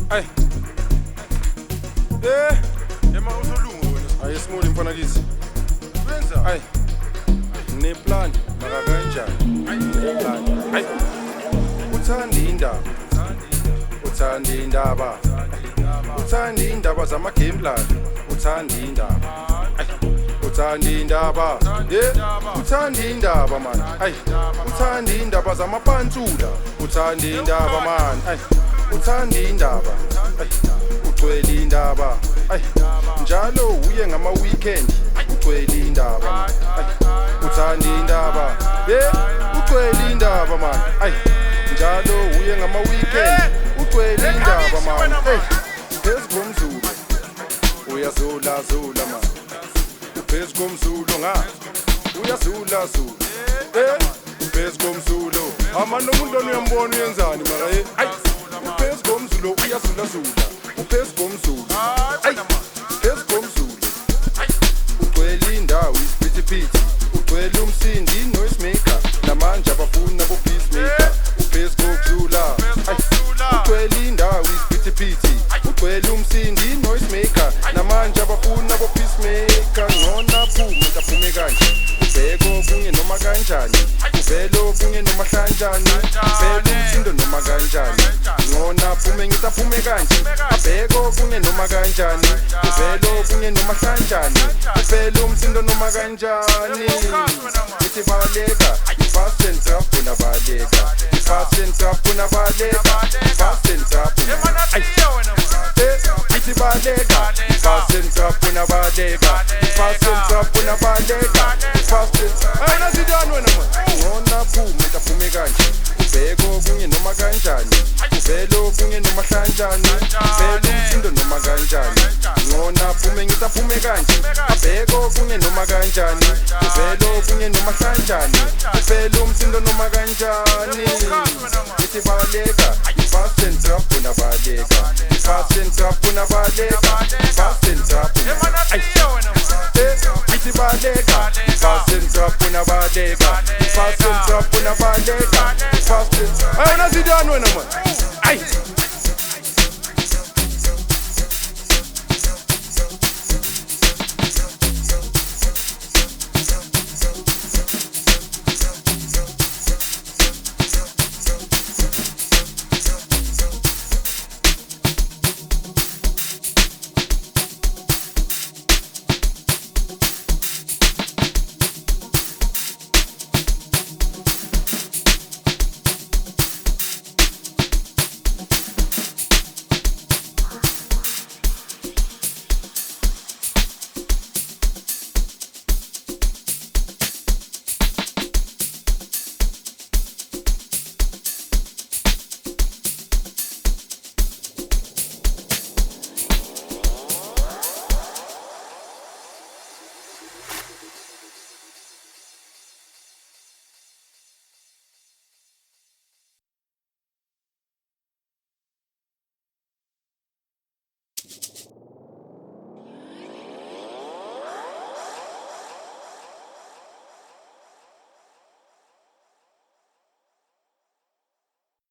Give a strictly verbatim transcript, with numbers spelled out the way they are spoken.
Ay. Eh, ema usolungu wena. Ayisimuli mfana kithi. Wenza. Ay. Neplan maka kanjani? Ay, neplan. Ay. Uthanda indaba. Uthanda indaba. Uthanda indaba zama game plan. Uthanda indaba. Ay. Uthanda indaba. Yeah. Uthanda indaba man. Ay. Uthanda indaba zama pantsula. Uthanda indaba man. Ay. Uthanda indaba. Ay. Ugcwele indaba. Ay. Njalo uye ngama weekend. Ugcwele indaba. Ay. Uthanda indaba. Yeah. Ugcwele indaba man. Ay. Njalo uye ngama weekend. Ugcwele indaba man. Hey. Phezu komzulu. Uyazula zula man. Phezu komzulu nga. Uyazula zula. Eh. Phezu komzulu. Amano umuntu uyambona uyenzani mara eh. Ay. Phezu komzulu uyazula zula. Phezu komzulu. Ay. Phezu komzulu. Ugcwele indawo isiphithiphithi. Ugcwele umsindi noise maker. Namanje abafuna bo peacemaker. Phezu komzula. Ay. Ugcwele indawo isiphithiphithi. Ugcwele umsindi noise maker. Namanje abafuna bo peacemaker. Ngona phume taphume kanje. Ubheko kunye noma kanjani. Uvelo kunye noma hlanjani. Uvelo umsindo noma kanjani. Ngona phume ngitaphume kanje. Abheko kunye noma kanjani. Uvelo kunye noma hlanjani. Uvelo umsindo noma kanjani. Ithi baleka. Fast and trap kuna baleka. Fast and trap kuna baleka. Fast and trap kuna. Ithi baleka. Fast and trap kuna baleka. Fast and trap kuna baleka. Fast and trap. Ay nasidani wena man. Ngona phume taphume kanje. Ubheko kunye noma kanjani. Uvelo kunye noma hlanjani. Uvelo umsindo noma kanjani. Ngona phume ngitaphume kanje. Abheko kunye noma kanjani. Uvelo kunye noma hlanjani. Uvelo umsindo noma kanjani. Ithi baleka. Fast and trap kuna baleka. Fast and trap kuna baleka.